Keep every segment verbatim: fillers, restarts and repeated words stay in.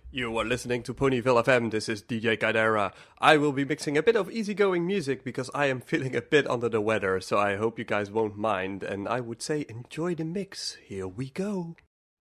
You are listening to Ponyville F M. This is D J Kaidera. I will be mixing a bit of easygoing music because I am feeling a bit under the weather, so I hope you guys won't mind. And I would say enjoy the mix. Here we go.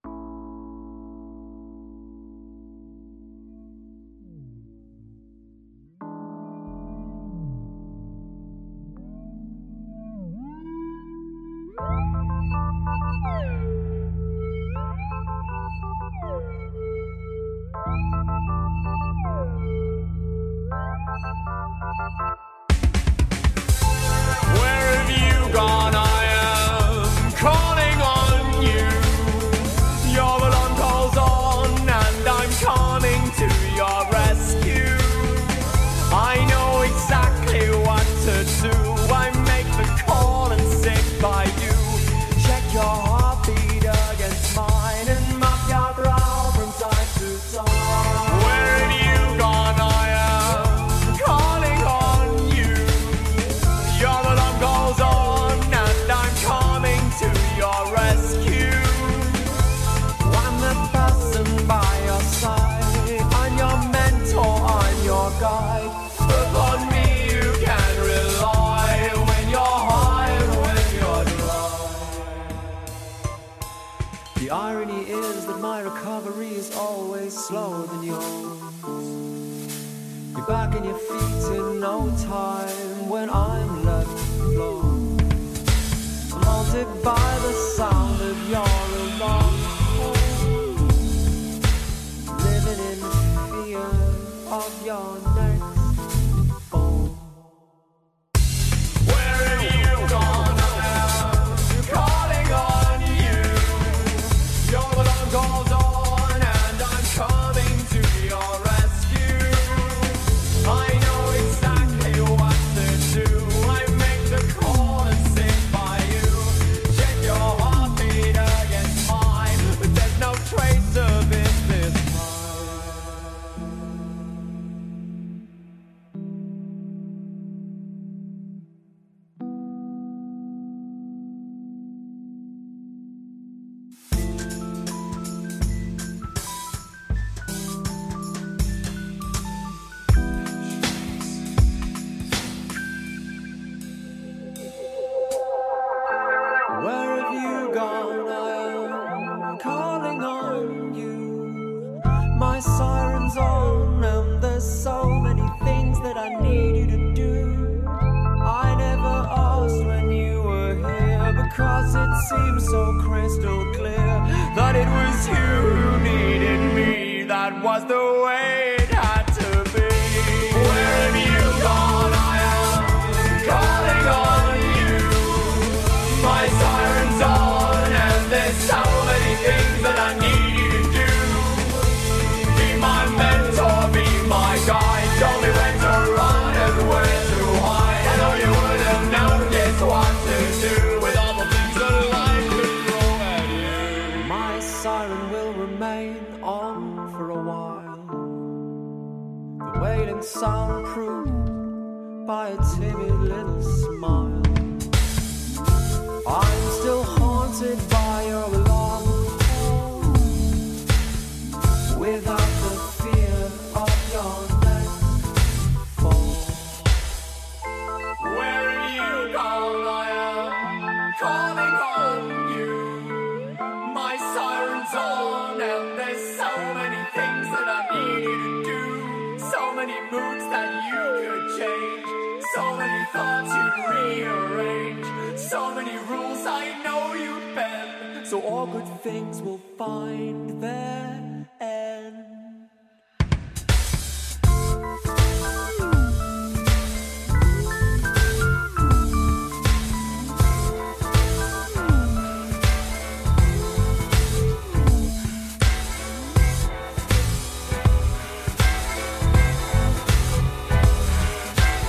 Where have you gone? I am calling on you. Your alarm calls on and I'm coming to your rescue. I know exactly what to do. I make the call and sit by you. Check your heartbeat against mine and mop your brow from time to time. Where have you gone? I am calling on you. Your alarm goes on and I'm coming to your rescue. I'm the person by your side. I'm your mentor, I'm your guide. Upon me you can rely when you're high and when you're dry. The irony is that my recovery is always slower than yours. You're back on your feet in no time when I'm left alone. I'm haunted by the sound of your alarm call, living in fear of your next fall. Where have you gone? I'm calling on you. Your alarm goes on and I'm coming to your rescue. I know exactly what to do. I make the call and sit by you. Check your heartbeat against mine, but there's no trace of it this time. Where have you gone? I am calling on you. My siren's on and there's so many things that I need you to do. I never asked when you were here because it seems so crystal clear that it was you who needed me. That was the way it had to be. Where have you gone? I am calling on you. My siren's on and there's so many things that I need you to do. Be my mentor, be my guide. Tell me when to run and where to hide. I know you would have noticed what to do with all the things that life could throw at you. My siren will remain on for a while. The wailing soundproof by a timid little smile. I'm still haunted by your alarm call, without the fear of your next fall. Where have you gone? I am calling on you. My siren's on and there's so many things that I need you to do. So many moods that you could change. So many thoughts you'd rearrange. So many rules I know you'd bend. So all good things will find their end.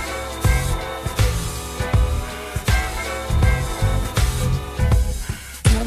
Do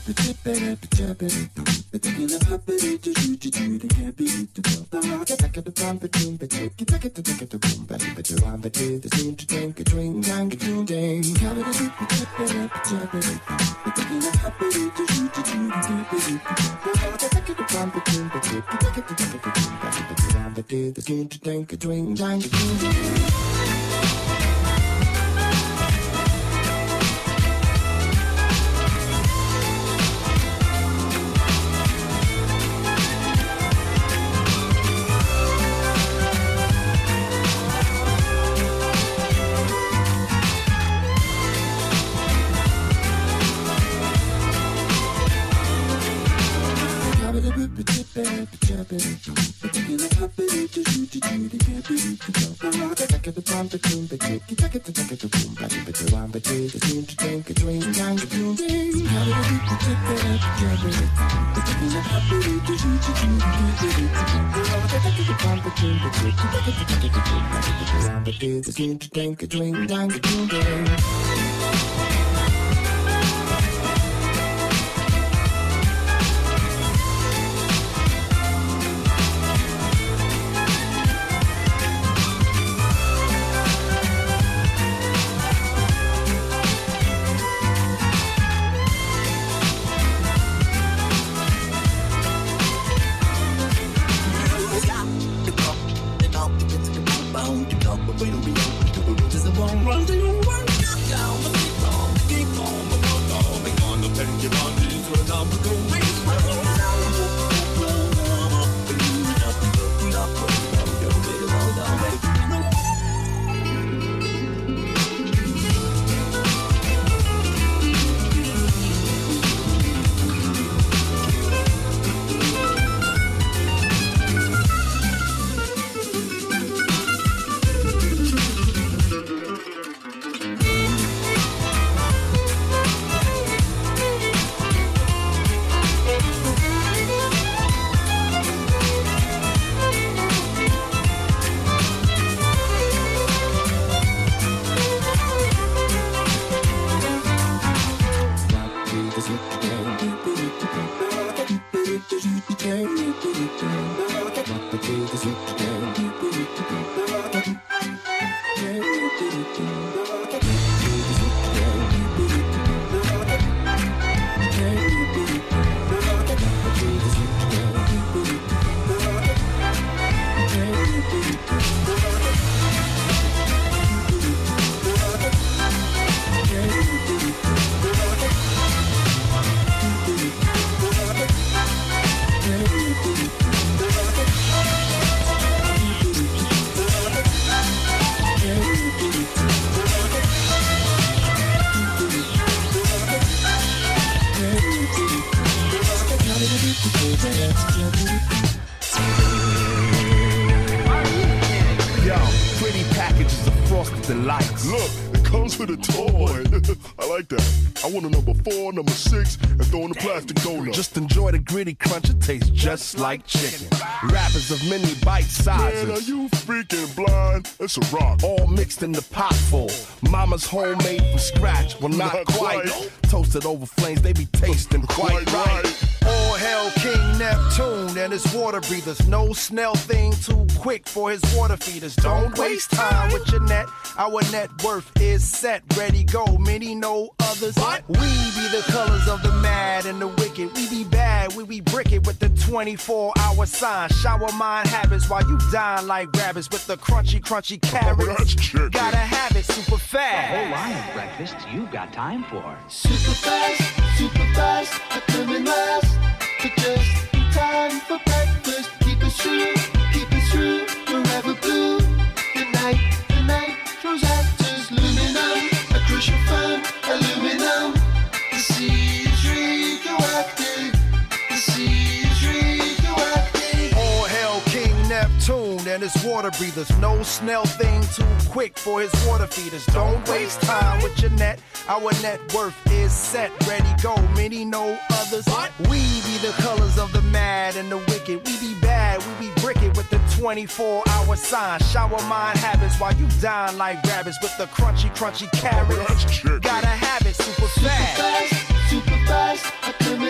with a toy. I like that. I want a number four, number six, and throw in the plastic donut. Just enjoy the gritty crunch, it tastes just like chicken. Rappers of many bite sizes. Man, are you freaking blind? It's a rock. All mixed in the pot full. Mama's homemade from scratch. Well, not, not quite. quite. Toasted over flames, they be tasting quite, quite right. right. All hail King Neptune and his water breathers. No snail thing too quick for his water feeders. Don't waste time with your net. Our net worth is set, ready, go. Many know others. What? We be the colors of the mad and the wicked. We be bad, we be brick-it with the twenty-four hour sign. Shower mind habits while you dine like rabbits with the crunchy, crunchy carrots. Oh, gotta have it super fast. A whole line of breakfasts you've got time for. Super fast, super fast, a coming last. But just in time for breakfast. Keep it true, keep it true, forever blue. The night, the night, throws actors, luminum, a crucial firm, aluminum. The sea is radioactive, the sea is radioactive. All hail King Neptune and his water breathers. No snail thing too quick for his water feeders. Don't waste time with your net. Our net worth is set, ready, go. Many know others. What? We be the colors of the mad and the wicked. We be bad, we be brick-it with the twenty-four hour sign. Shower mind habits while you dine like rabbits with the crunchy, crunchy carrots. Oh, gotta have it super fast. Super fast, super fast, a coming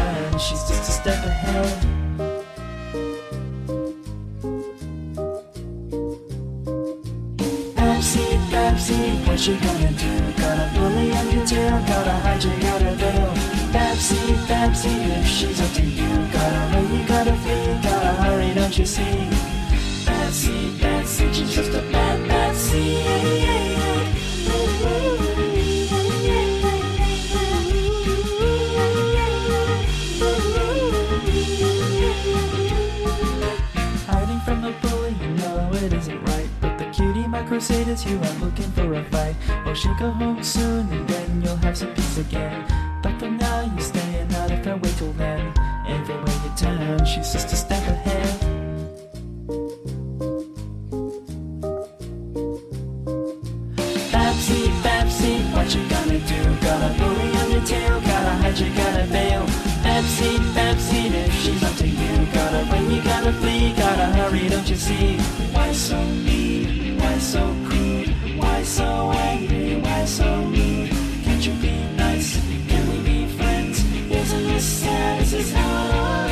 turn, she's just a step ahead. Babsy, Babsy, what you gonna do? Got a bully on your tail, got a hijack out her veil. Babsy, Babsy, if she's up to you, gotta run, you gotta flee, gotta hurry, don't you see? Babsy, Babsy, she's just a bad Babsy. Hiding from the bully, you know it isn't right, but the cutie, my crusaders, you are looking for a fight. Well, she'll go home soon, and then you'll have some peace again. But for now, you're staying out of her way till then. Everywhere you turn, she's just a step ahead. Babsy, Babsy, what you gonna do? Got a bully on your tail, gotta hide, you gotta bail. Babsy, Babsy, if she's up to you, gotta run, you gotta flee, gotta hurry, don't you see? Why so mean? Why so crude? Why so angry? Why so mean? Can't you be nice? Can we be friends? Isn't this sad? This is hard.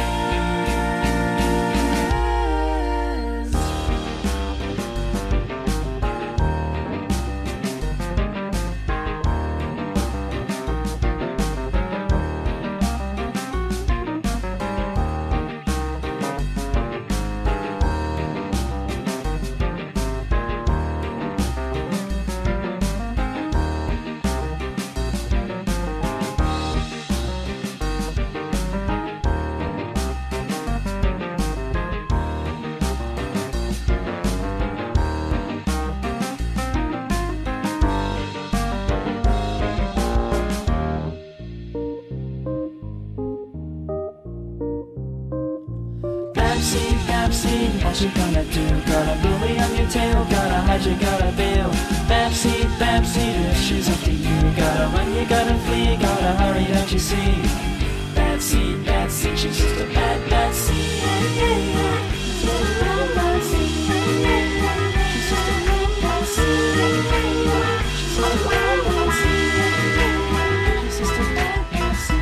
Babsy, Babsy, what you gonna do? Got a bully on your tail, gotta hide, you gotta bail. Babsy, Babsy, if she's up to you, gotta run, you gotta flee, gotta hurry, don't you see? Babsy, Babsy, she's just a bad Babsy. Yeah, yeah, yeah. She's just a bad Babsy. Yeah, yeah, yeah. She's just a bad Babsy. Yeah, yeah, yeah. She's just a bad Babsy. Yeah, yeah, yeah. She's just a bad Babsy.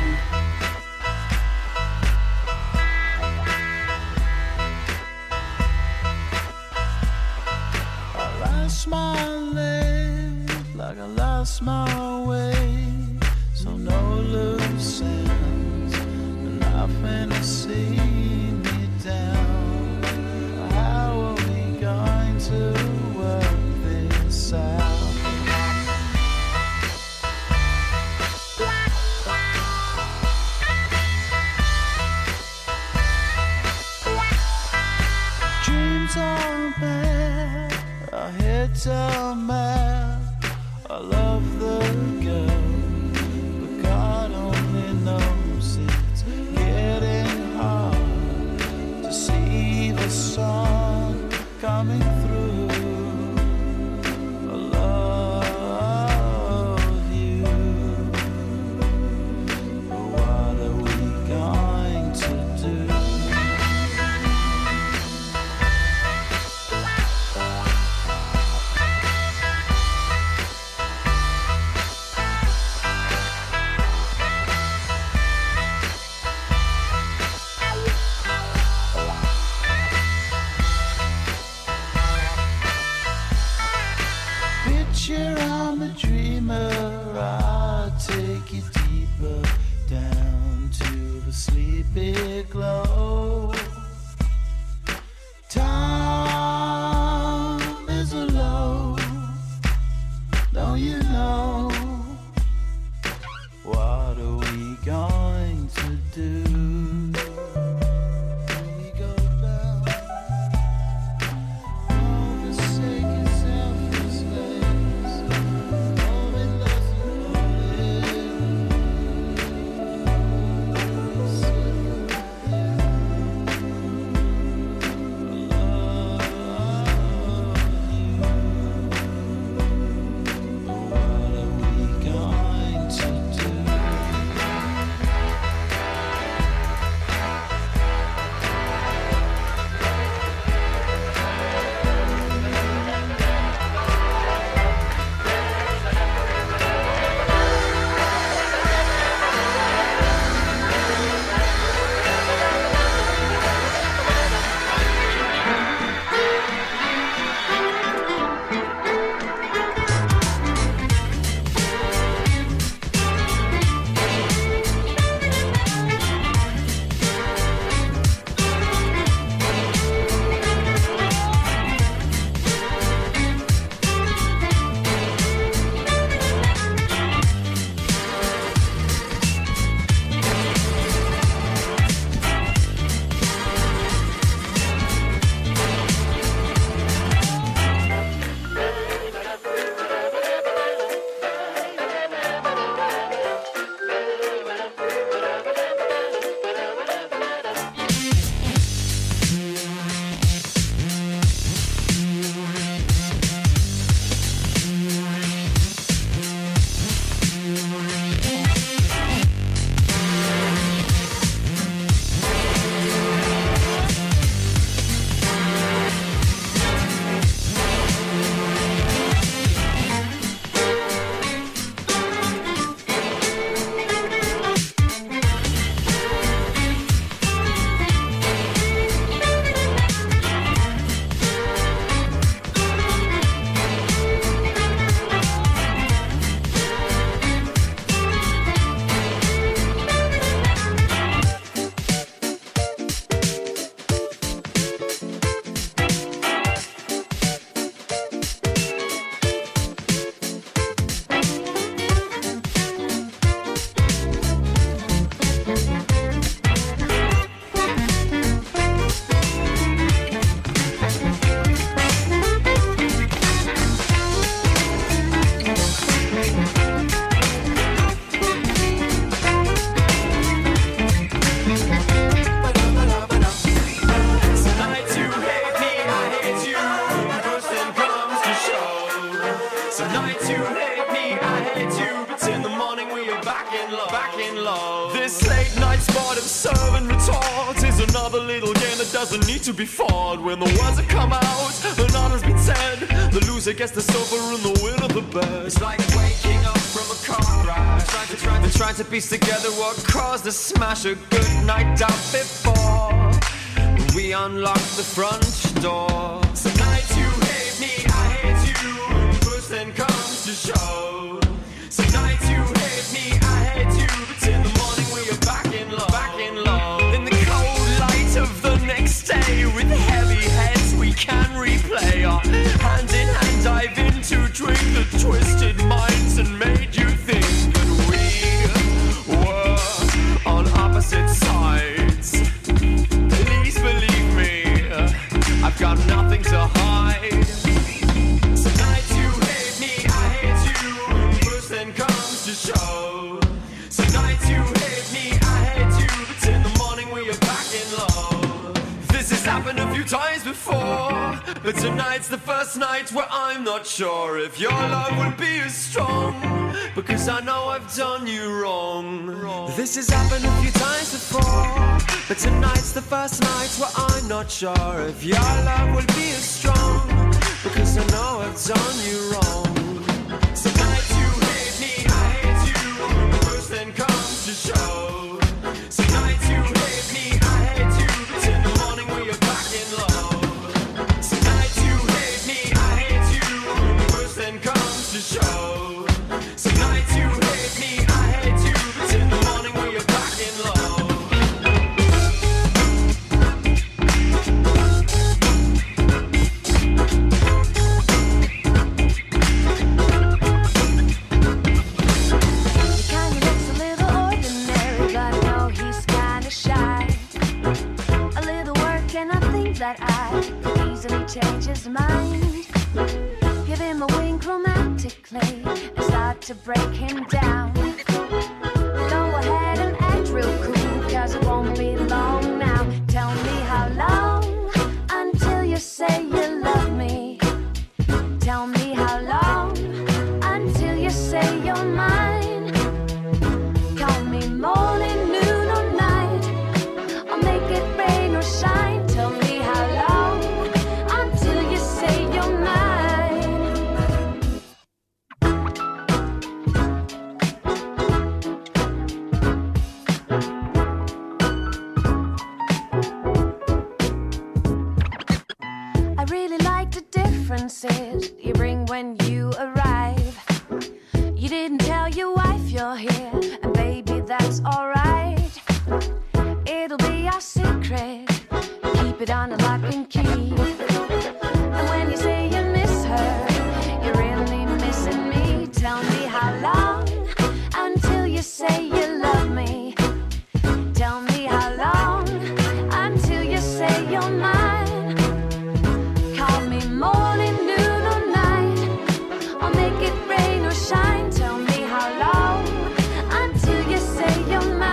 My life like I lost my way, so no loose ends, nothing to see me down. How are we going to work this out? Dreams are bad, our heads are mad. I love the girl, but God only knows it's getting hard to see the sun coming through. I love you, but what are we going to do? I'm a dreamer, I'll take you deeper down to the sleepy glow. Time is low, don't you know? What are we going to do? Tonight's sport of serve and retort is another little game that doesn't need to be fought. When the words have come out and all has been said, the loser gets the silver and the winner the best. It's like waking up from a car crash, trying to, trying to, trying to piece together what caused the smash. A good night out before we unlock the front door. Some nights you hate me, I hate you. Push then comes to show. Some nights you hate me, I hate you. But in the morning we are back in love, back in love. In the cold light of the next day, with heavy heads we can replay. Our hand in hand dive into drink that twisted minds and made you think that we were on opposite sides. Please believe me, I've got nothing to hide. Some nights you hate me, I hate you. Push then comes to show. Some nights you hate me, I hate you. But in the morning we are back in love. This has happened a few times before, but tonight's the first night where I'm not sure if your love will be as strong, because I know I've done you wrong. This has happened a few times before, but tonight's the first night where I'm not sure if your love will be as strong, because I know I've done you wrong. Some nights you hate me, I hate you. First then comes to show. Some nights you hate me, I hate you. But in the morning we are back in love. Some nights you hate me, I hate you. First then comes to show. Some nights you hate me, I hate you. But in the morning we are back in love. That I could easily change his mind. Give him a wink romantically and start to break him down. Go ahead and act real cool, cause it won't be long now. Tell me how long until you say you love me. Tell me how long until you say you're mine. Call me morning, noon or night, I'll make it rain or shine. Tell me you bring when you arrive. You didn't tell your wife you're here, and baby, that's alright. It'll be our secret, keep it on a lock and key. And when you say you miss her, you're really missing me. Tell me how long until you say you love me. Tell me how long until you say you're mine. Call me morning, noon or night, I'll make it rain or shine. Tell me how long until you say you're mine.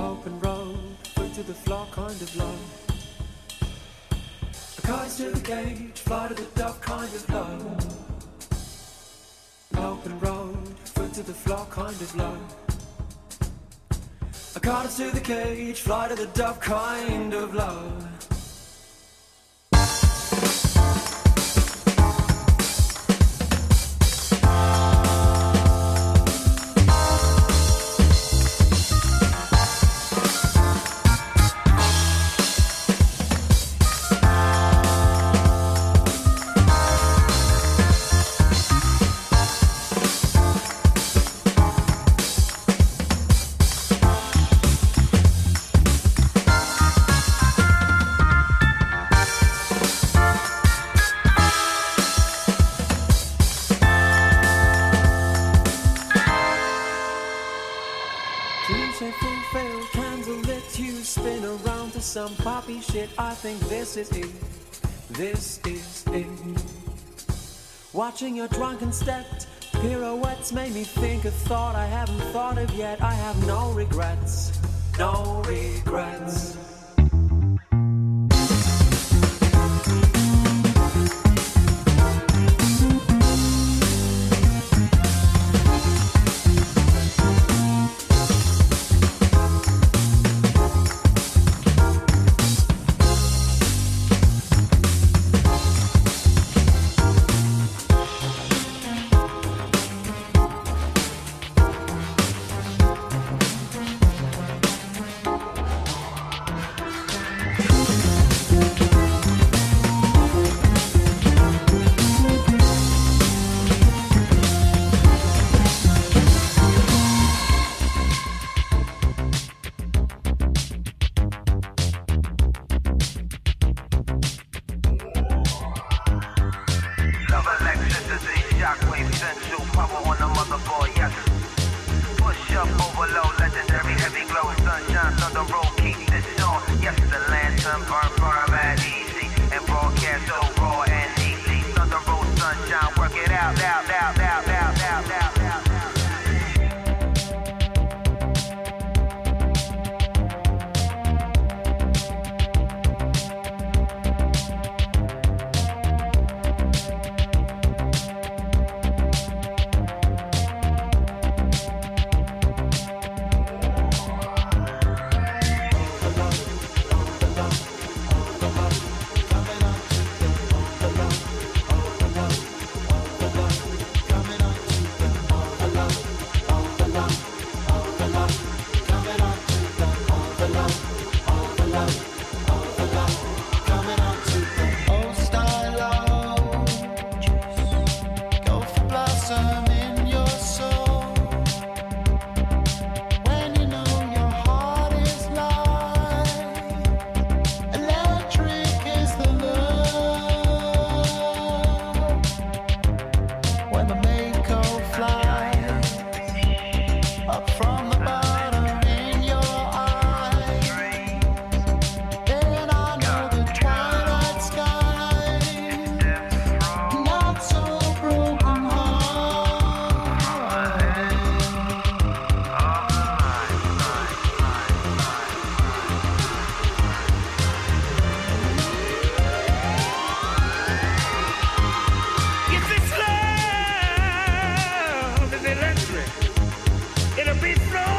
Open road, foot to the floor, kind of low. Cards to the cage, fly to the dove, kind of low. Open road, foot to the floor, kind of low. A cards to the cage, fly to the dove, kind of low. Some poppy shit, I think this is it, this is it. Watching your drunken stepped pirouettes made me think a thought I haven't thought of yet. I have no regrets, no regrets. It'll be slow.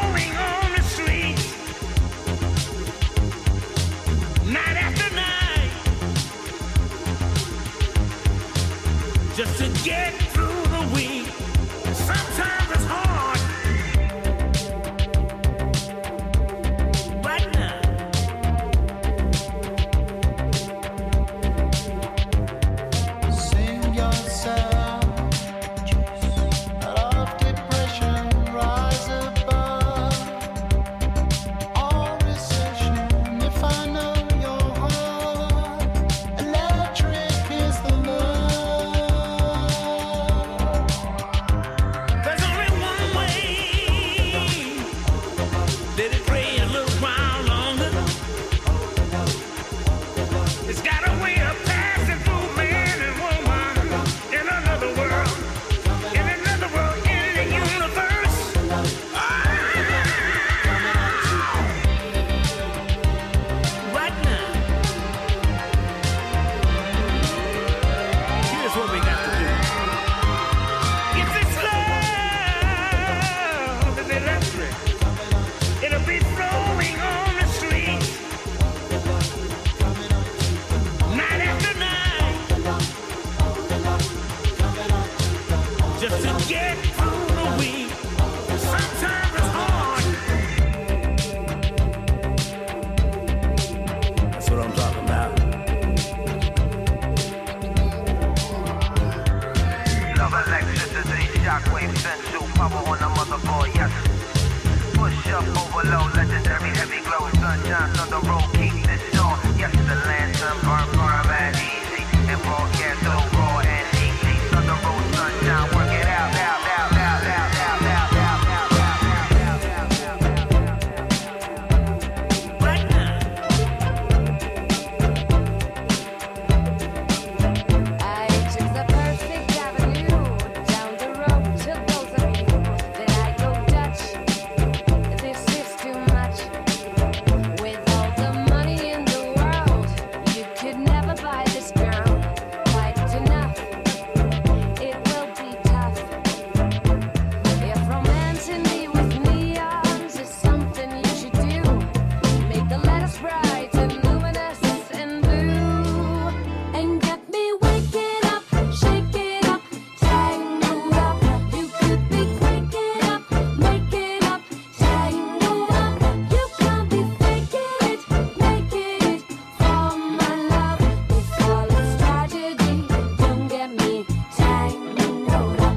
jump over low, legendary heavy glow, sunshine on the road, keep this on. Yes, the land, sun, burn, burn, bad, easy, and broadcast so raw and easy. On the road, sunshine, work it out, out, out, out, out, out, out, out, out, I took the perfect avenue down the road to both of you. Then I go Dutch. This is too much. With all the money in the world, you could never buy this girl quite enough. It will be tough. If romancing me with neons is something you should do, make the letters bright and luminous and blue, and get me waking up, shaking up, tangled up. You could be waking up, making up, tangled up. You can't be faking it, making it for my love. If all it's tragedy, don't get me tangled up.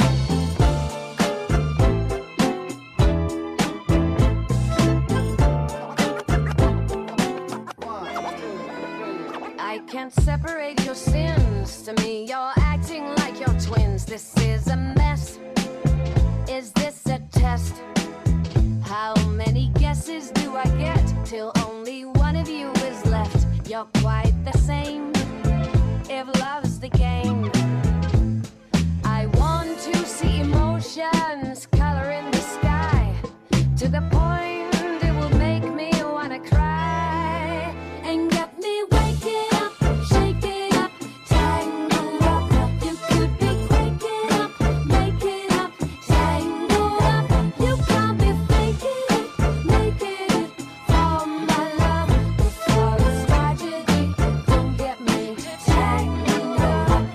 I can't separate your sins. To me, you're acting like you're twins. This is a mess. Is this a test? How many guesses do I get till only one of you is left? You're quite the same. If love's the game, I want to see emotions color in the sky to the point it will make me wanna cry and get me waking up, shaking up, tangled up. You could be waking up, making up, tangled up. You can't be faking it, making it for my love. If all is tragedy, don't get me tangled up.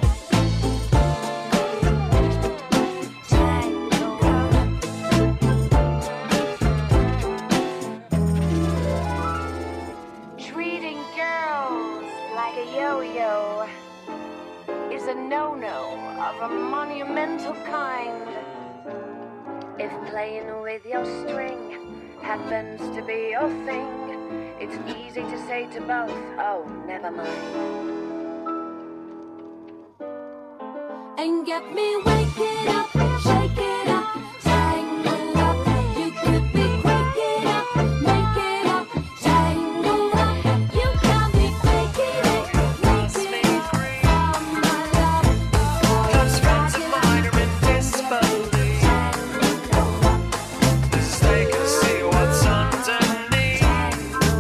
Tangled up. Treating girls like a yo-yo is a no-no of a monumental kind. If playing with your string happens to be your thing, it's easy to say to both, oh, never mind. And get me waking up, shaking up, tangled up. You could be waking up, making up, tangled up. You can't be faking it, making it for my love. Close friends of mine are indisposed. They can see what's underneath.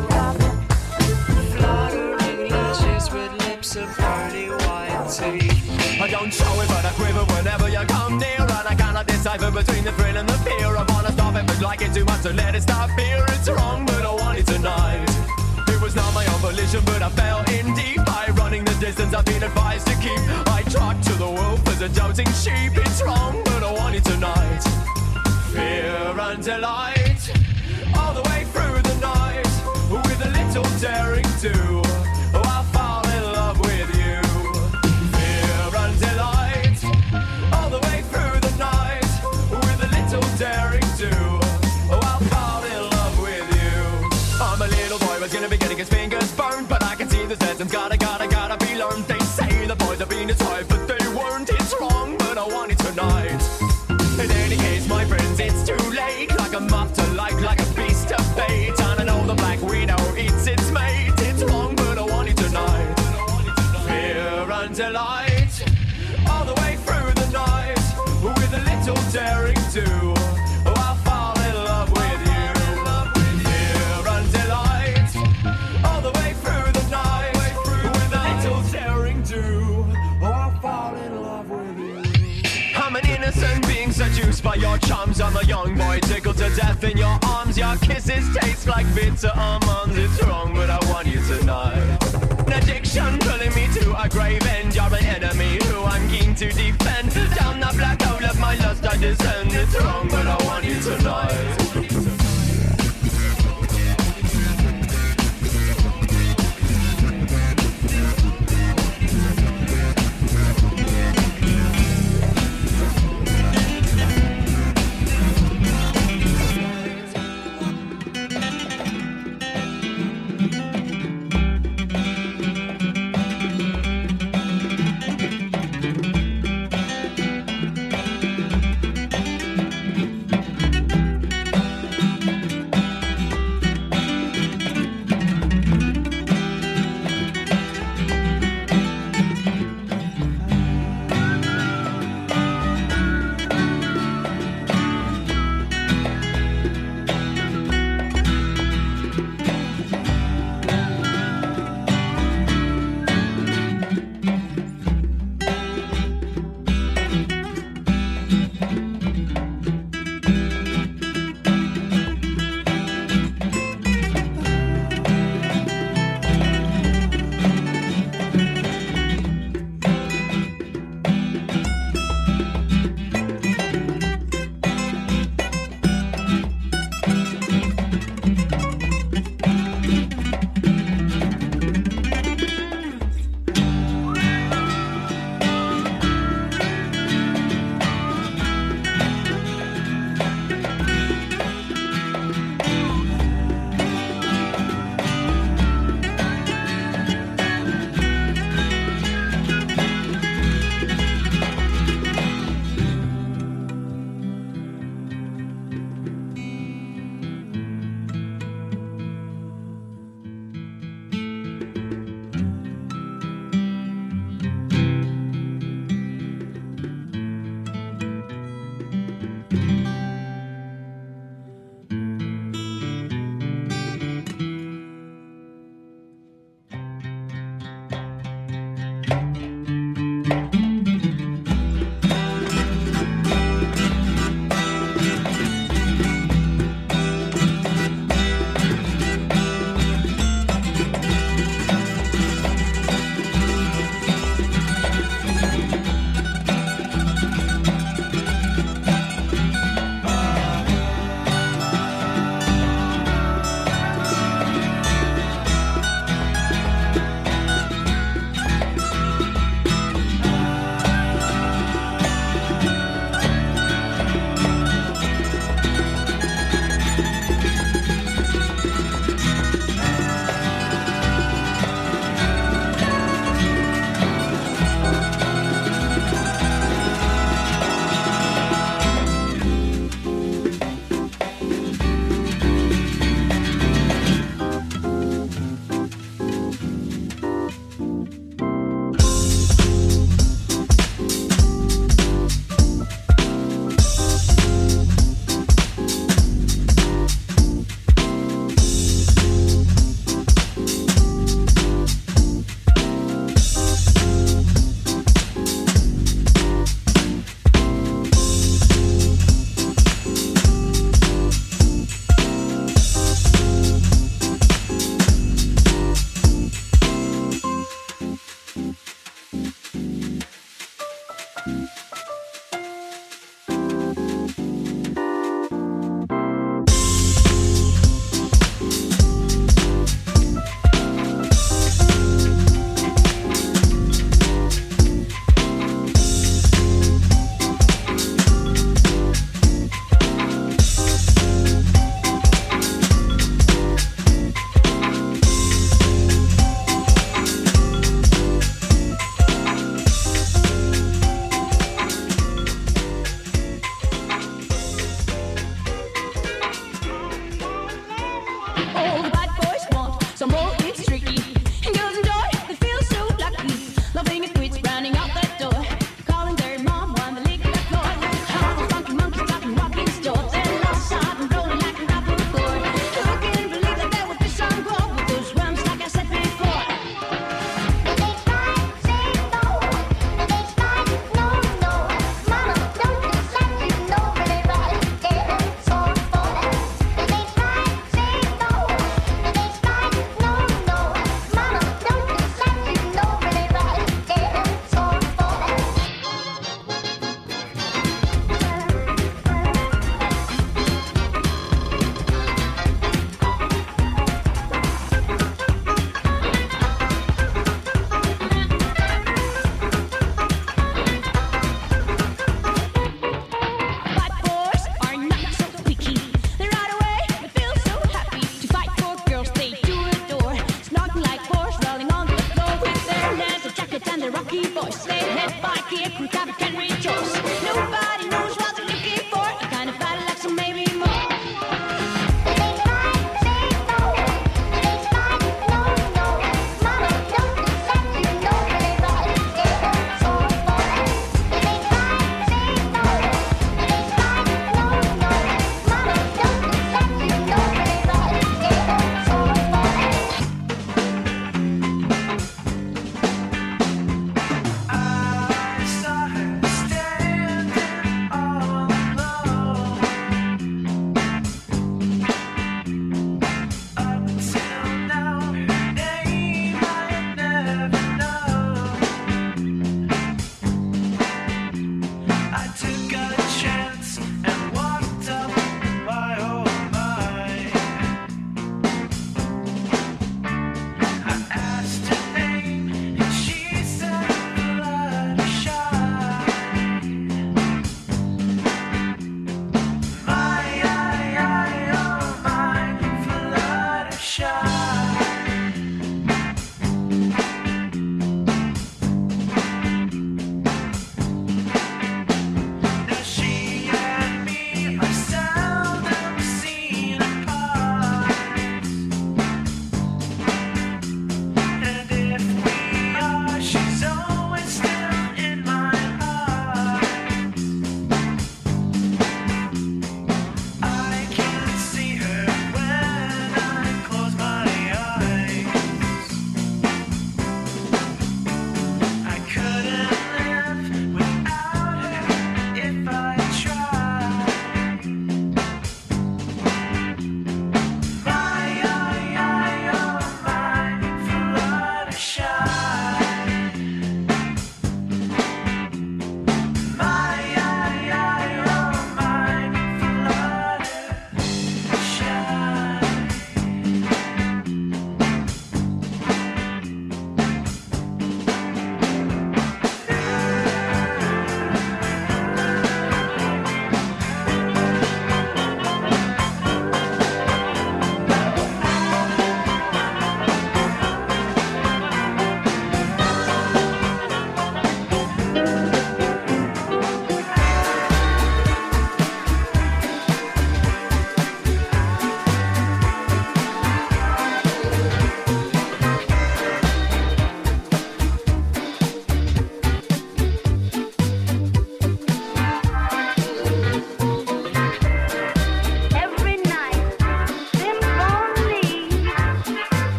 Fluttering lashes with lips of pearly white teeth. I don't show it, but I quiver whenever you come near, and I cannot decipher between the thrill and the fear. I wanna stop it, but like it too much, so let it stop here. It's wrong, but I want it tonight. It was not my own volition, but I fell in deep. By running the distance I've been advised to keep, I trot to the wolf as a doubting sheep. It's wrong, but I want it tonight. Fear and delight, all the way through the night, with a little daring too. Oh, I'll fall in love with you. Fear and delight, all the way through the night, with a little daring too. Oh, I'll fall in love with you. I'm a little boy, was gonna be getting his fingers burned, but I can see the lessons gotta, gotta, gotta be learned. They say the boys have been tried, but they weren't. It's wrong, but I want it tonight. In any case, my friends, it's too late. Like a moth to like, like a beast of bait. And I know the black widow eats its mate. It's wrong, but I want it tonight. Fear and delight, all the way through the night, with a little daring too. Oh, I'll fall in love with you. Fear and delight, all the way through the night, with a little daring too. Oh, I'll fall in love with you. I'm an innocent being seduced by your charms. I'm a young boy tickled to death in your arms. Your kisses taste like bitter almonds. It's wrong, but I want you tonight. An addiction pulling me to a grave end. You're an enemy who I'm keen to defend. Down the black hole of my lust I descend. It's wrong, but I want you tonight.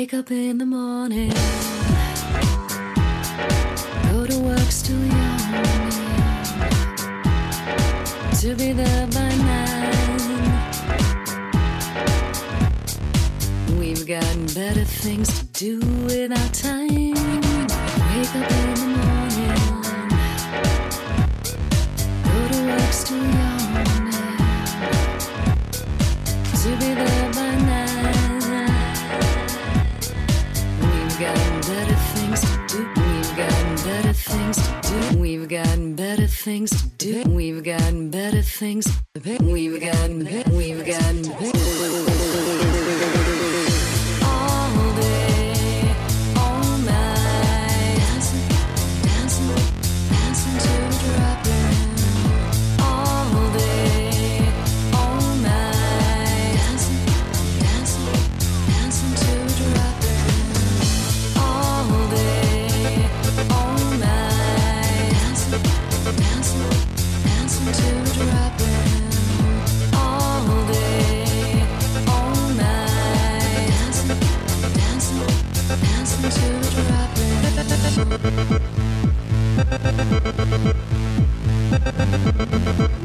Wake up in the morning, go to work still young, to be there by nine. We've got better things to do with our time. Wake up in the morning, go to work still young, to be there by nine. We've got better things to do. We've got better things to do. We've got better things to do. We've got better things. We've got. We've got. All day, all night, dancing, dancing, dancing to dropping. All day, all night, dancing, dancing, dancing to dropping. All day, all night, dancing, dancing, dancing to dropping. All day, all night, dancing, dancing, dancing to dropping.